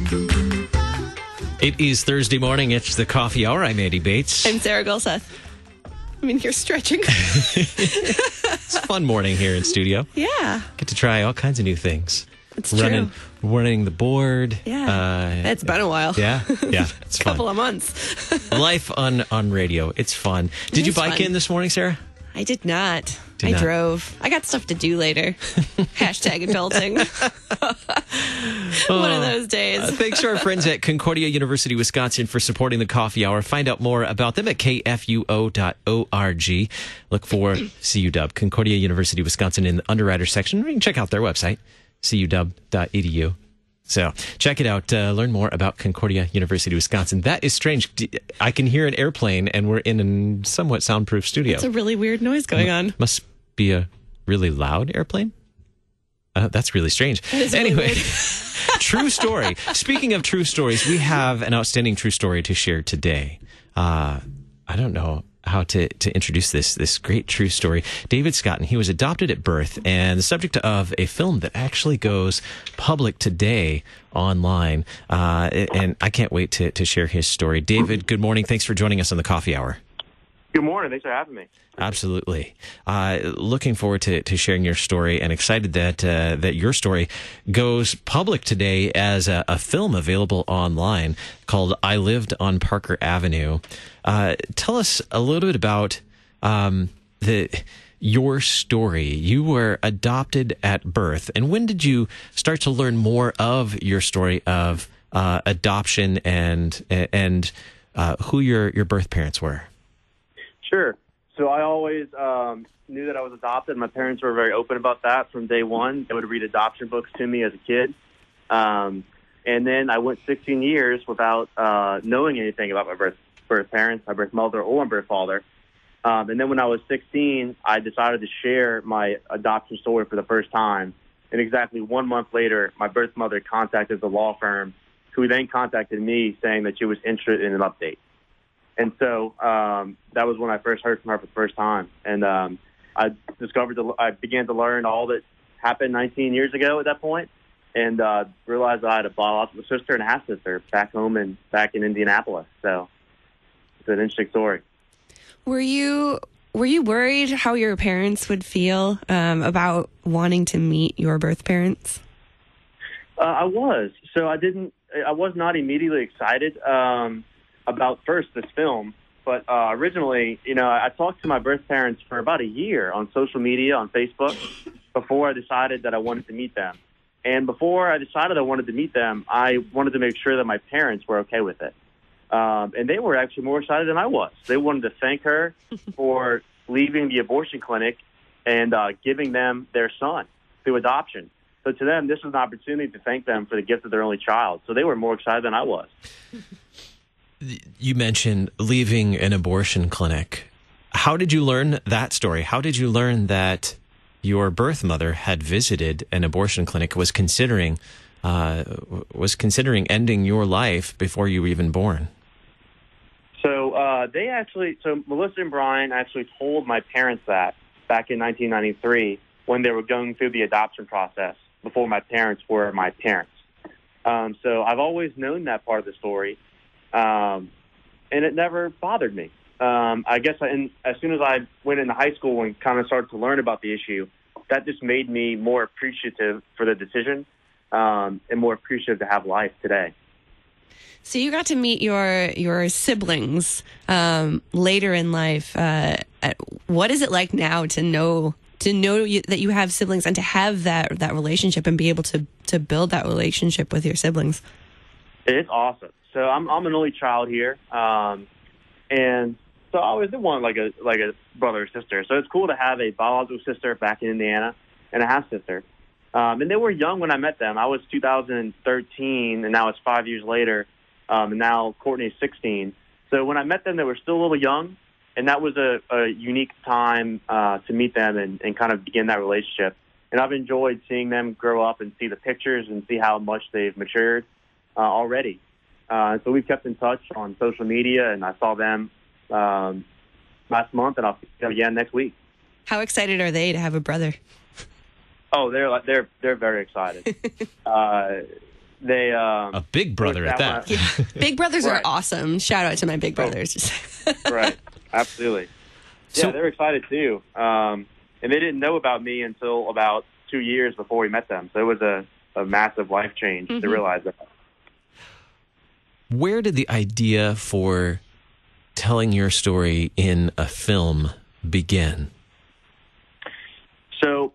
It is Thursday morning. It's the coffee hour. I'm Andy Bates. I'm Sarah Gulseth. I'm in here stretching. It's a fun morning here in studio. Yeah. Get to try all kinds of new things. It's true. Running the board. Yeah. It's been a while. Yeah. It's fun. Couple of months. Life on radio. It's fun. Did you bike in this morning, Sarah? I did not. I drove. I got stuff to do later. Hashtag adulting. One of those days. Thanks to our friends at Concordia University, Wisconsin for supporting the coffee hour. Find out more about them at kfuo.org. Look for CUW, Concordia University, Wisconsin in the Underwriter section. You can check out their website, cuw.edu. So check it out. Learn more about Concordia University, Wisconsin. That is strange. I can hear an airplane, and we're in a somewhat soundproof studio. It's a really weird noise going on. Must be a really loud airplane. That's really strange. Anyway, true story. Speaking of true stories, we have an outstanding true story to share today. I don't know how to introduce this great true story. David Scott, and he was adopted at birth and the subject of a film that actually goes public today online. And I can't wait to share his story. David, good morning. Thanks for joining us on the Coffee Hour. Good morning. Thanks for having me. Absolutely. Looking forward to sharing your story and excited that your story goes public today as a film available online called I Lived on Parker Avenue. Tell us a little bit about your story. You were adopted at birth. And when did you start to learn more of your story of adoption and who your birth parents were? Sure. So I always knew that I was adopted. My parents were very open about that from day one. They would read adoption books to me as a kid. And then I went 16 years without knowing anything about my birth parents, my birth mother, or my birth father. And then when I was 16, I decided to share my adoption story for the first time. And exactly 1 month later, my birth mother contacted the law firm, who then contacted me saying that she was interested in an update. And so that was when I first heard from her for the first time. And I began to learn all that happened 19 years ago at that point, and realized I had a biological sister and a half-sister back in Indianapolis. So it's an interesting story. Were you worried how your parents would feel about wanting to meet your birth parents? I was. So I was not immediately excited about first this film, but originally, I talked to my birth parents for about a year on social media, on Facebook, before I decided that I wanted to meet them. And before I decided I wanted to meet them, I wanted to make sure that my parents were okay with it. And they were actually more excited than I was. They wanted to thank her for leaving the abortion clinic and giving them their son through adoption. So to them, this was an opportunity to thank them for the gift of their only child. So they were more excited than I was. You mentioned leaving an abortion clinic. How did you learn that story? How did you learn that your birth mother had visited an abortion clinic, was considering ending your life before you were even born? So Melissa and Brian actually told my parents that back in 1993 when they were going through the adoption process before my parents were my parents. So I've always known that part of the story. And it never bothered me. I guess as soon as I went into high school and kind of started to learn about the issue, that just made me more appreciative for the decision and more appreciative to have life today. So you got to meet your siblings later in life. What is it like now to know that you have siblings and to have that relationship and be able to build that relationship with your siblings? It's awesome. So I'm an only child here, and so I always did want like a brother or sister. So it's cool to have a biological sister back in Indiana and a half sister. And they were young when I met them. I was 2013, and now it's 5 years later. And now Courtney's 16. So when I met them, they were still a little young, and that was a unique time to meet them and kind of begin that relationship. And I've enjoyed seeing them grow up and see the pictures and see how much they've matured already. So we've kept in touch on social media, and I saw them last month, and I'll see them again next week. How excited are they to have a brother? Oh, they're very excited. They A big brother at that. Big brothers are Right. awesome. Shout out to my big brothers. Right, absolutely. So- Yeah, they're excited too. And they didn't know about me until about 2 years before we met them. So it was a massive life change to realize that. Where did the idea for telling your story in a film begin? So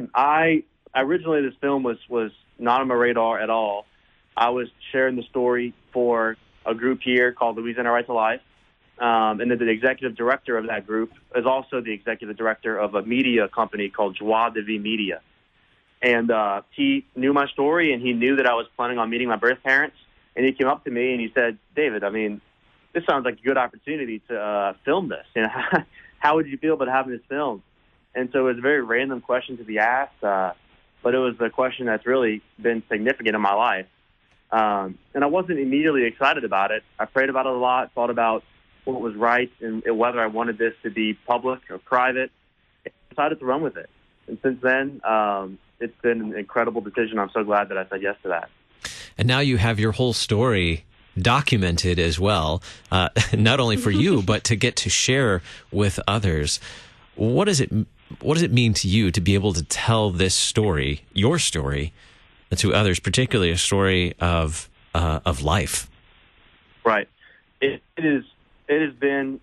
I originally, this film was not on my radar at all. I was sharing the story for a group here called Louisiana Right to Life. And then the executive director of that group is also the executive director of a media company called Joie de Vie Media. And he knew my story, and he knew that I was planning on meeting my birth parents. And he came up to me and he said, "David, I mean, this sounds like a good opportunity to film this. You know, how would you feel about having this filmed?" And so it was a very random question to be asked, but it was a question that's really been significant in my life. And I wasn't immediately excited about it. I prayed about it a lot, thought about what was right and whether I wanted this to be public or private. I decided to run with it. And since then, it's been an incredible decision. I'm so glad that I said yes to that. And now you have your whole story documented as well, not only for you, but to get to share with others. What does it mean to you to be able to tell this story, your story, to others, particularly a story of life? Right. It has been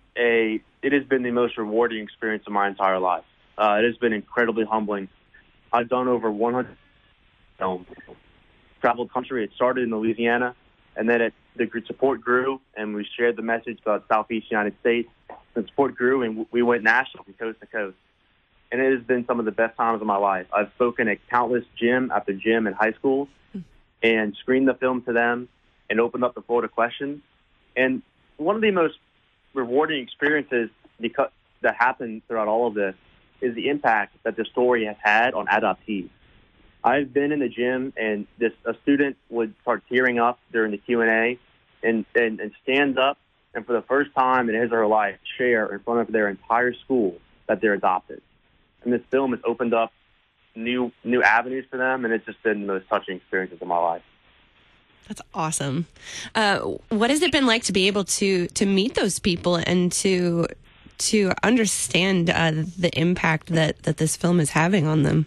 the most rewarding experience of my entire life. It has been incredibly humbling. I've done over 100 films, traveled the country. It started in Louisiana, and then the support grew, and we shared the message about Southeast United States. The support grew, and we went national from coast to coast. And it has been some of the best times of my life. I've spoken at countless gym after gym in high schools and screened the film to them and opened up the floor to questions. And one of the most rewarding experiences that happened throughout all of this is the impact that the story has had on adoptees. I've been in the gym, and a student would start tearing up during the Q&A and stands up and for the first time in his or her life share in front of their entire school that they're adopted. And this film has opened up new avenues for them, and it's just been the most touching experiences of my life. That's awesome. What has it been like to be able to meet those people and to understand the impact that this film is having on them?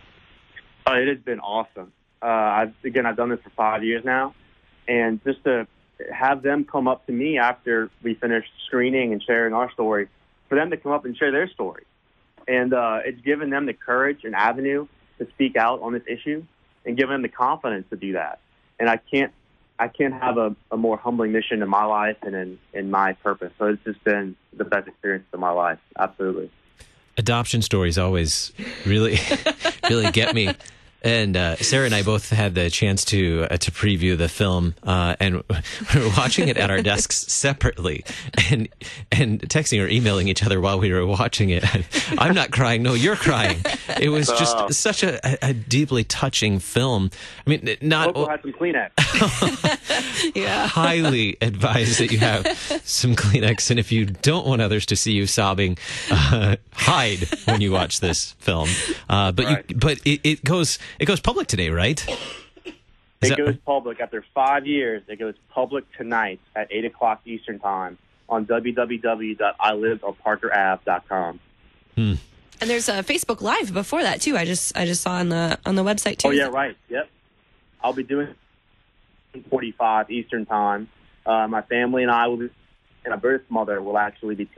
It has been awesome. I've done this for 5 years now, and just to have them come up to me after we finished screening and sharing our story, for them to come up and share their story. And it's given them the courage and avenue to speak out on this issue and given them the confidence to do that. And I can't have a more humbling mission in my life and in my purpose. So it's just been the best experience of my life. Absolutely. Adoption stories always really, really get me. And Sarah and I both had the chance to preview the film, and we were watching it at our desks separately, and texting or emailing each other while we were watching it. I'm not crying. No, you're crying. It was just such a deeply touching film. I mean, not. We'll have some Kleenex. Yeah. Highly advise that you have some Kleenex, and if you don't want others to see you sobbing, hide when you watch this film. But Right. it goes public today, right? It goes public after 5 years. It goes public tonight at 8:00 Eastern Time on www.iliveonparkerave.com. And there's a Facebook Live before that too. I just saw on the website too. Oh yeah, right. Yep. I'll be doing 45 Eastern Time. My family and I will be, and my birth mother will actually be.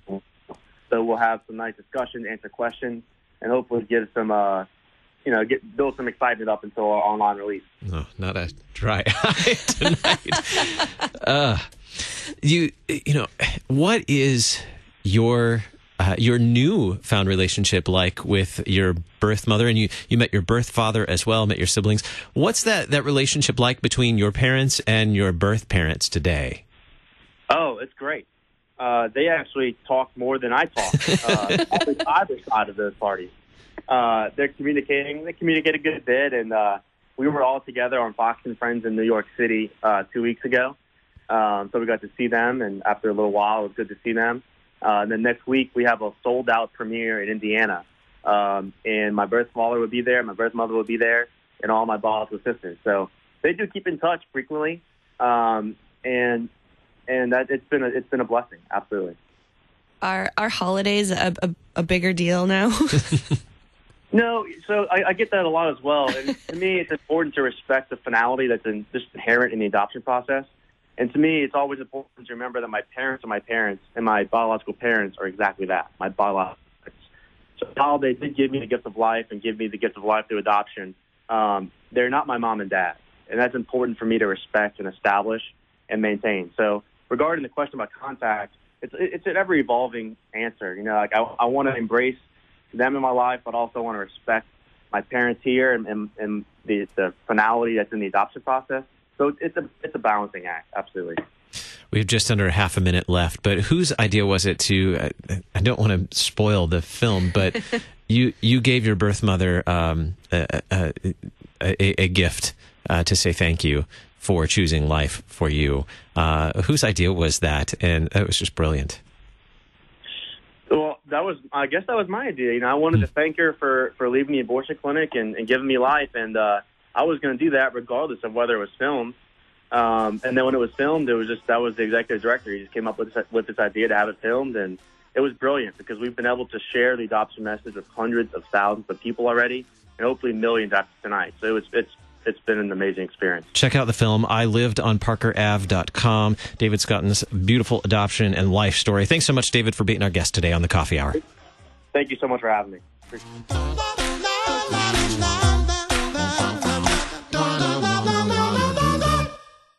So we'll have some nice discussion, answer questions, and hopefully give some, build some excitement up until our online release. No, not a dry eye tonight. What is your newfound relationship like with your birth mother? And you met your birth father as well, met your siblings. What's that relationship like between your parents and your birth parents today? Oh, it's great. They actually talk more than I talk on either side of those parties. They communicate a good bit, and we were all together on Fox and Friends in New York City 2 weeks ago. So we got to see them, and after a little while, it was good to see them. And then next week, we have a sold-out premiere in Indiana. And my birth father would be there, my birth mother would be there, and all my biological sisters. So they do keep in touch frequently, and that it's been a blessing, absolutely. Are holidays a bigger deal now? No, so I get that a lot as well. And to me, it's important to respect the finality that's just inherent in the adoption process. And to me, it's always important to remember that my parents are my parents, and my biological parents are exactly that, my biological parents. So while they did give me the gift of life and give me the gift of life through adoption, they're not my mom and dad. And that's important for me to respect and establish and maintain. So regarding the question about contact, it's an ever-evolving answer. You know, like I want to embrace them in my life, but also want to respect my parents here and the finality that's in the adoption process. So it's a balancing act, absolutely. We have just under half a minute left, but whose idea was it to? I don't want to spoil the film, but you gave your birth mother a gift to say thank you for choosing life for you. Whose idea was that? And it was just brilliant. Well, I guess that was my idea. You know, I wanted to thank her for leaving the abortion clinic and giving me life, and I was going to do that regardless of whether it was filmed. And then when it was filmed, that was the executive director. He just came up with this idea to have it filmed, and it was brilliant because we've been able to share the adoption message with hundreds of thousands of people already, and hopefully millions after tonight. So it's been an amazing experience. Check out the film, I Lived on ParkerAve.com. David Scotton's beautiful adoption and life story. Thanks so much, David, for being our guest today on the Coffee Hour. Thank you so much for having me.